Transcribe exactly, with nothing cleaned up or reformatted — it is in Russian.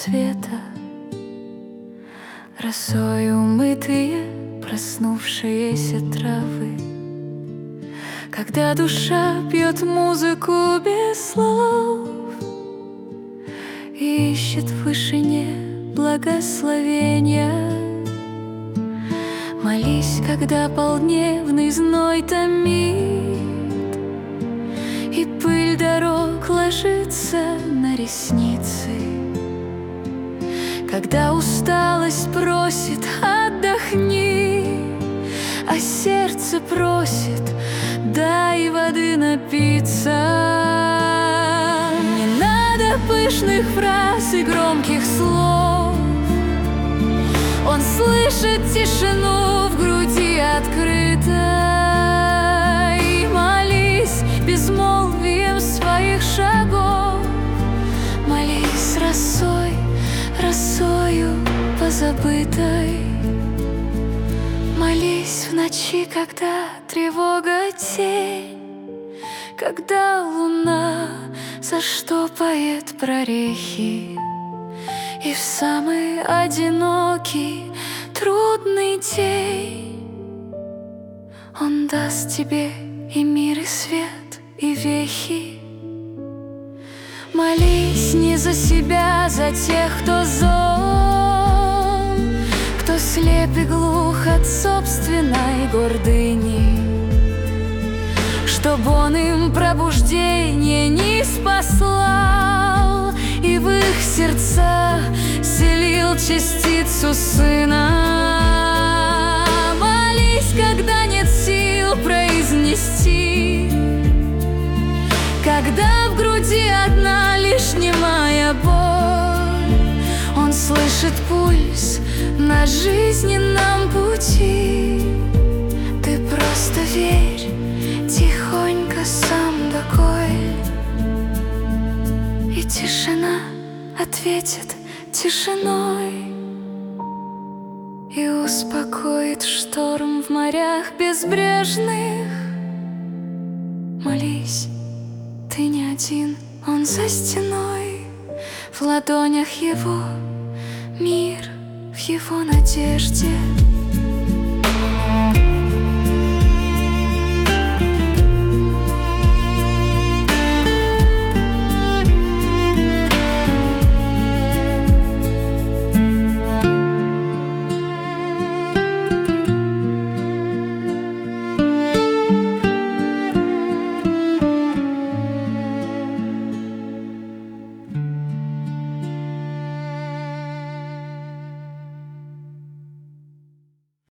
света, росой умытые проснувшиеся травы. Когда душа пьет музыку без слов и ищет в вышине благословения, молись, когда полдневный зной томит и пыль дорог ложится на ресницы. Когда усталость просит «отдохни», а сердце просит «дай воды напиться». Не надо пышных фраз и громких слов, он слышит тишину в груди открытой. Молись безмолвием своих шагов, молись росой, росою позабытой. Молись в ночи, когда тревога тень, когда луна заштопает прорехи, и в самый одинокий, трудный день он даст тебе и мир, и свет, и вехи. Молись не за себя, за тех, кто зол, кто слеп и глух от собственной гордыни, чтоб он им пробуждение не спаслал и в их сердца селил частицу сына. Молись, когда нет сил произнести, когда в груди одна лишь немая боль. Он слышит пульс на жизненном пути. Ты просто верь, тихонько сам доколь, и тишина ответит тишиной и успокоит шторм в морях безбрежных. Молись, ты не один, он за стеной, в ладонях его мир, в его надежде.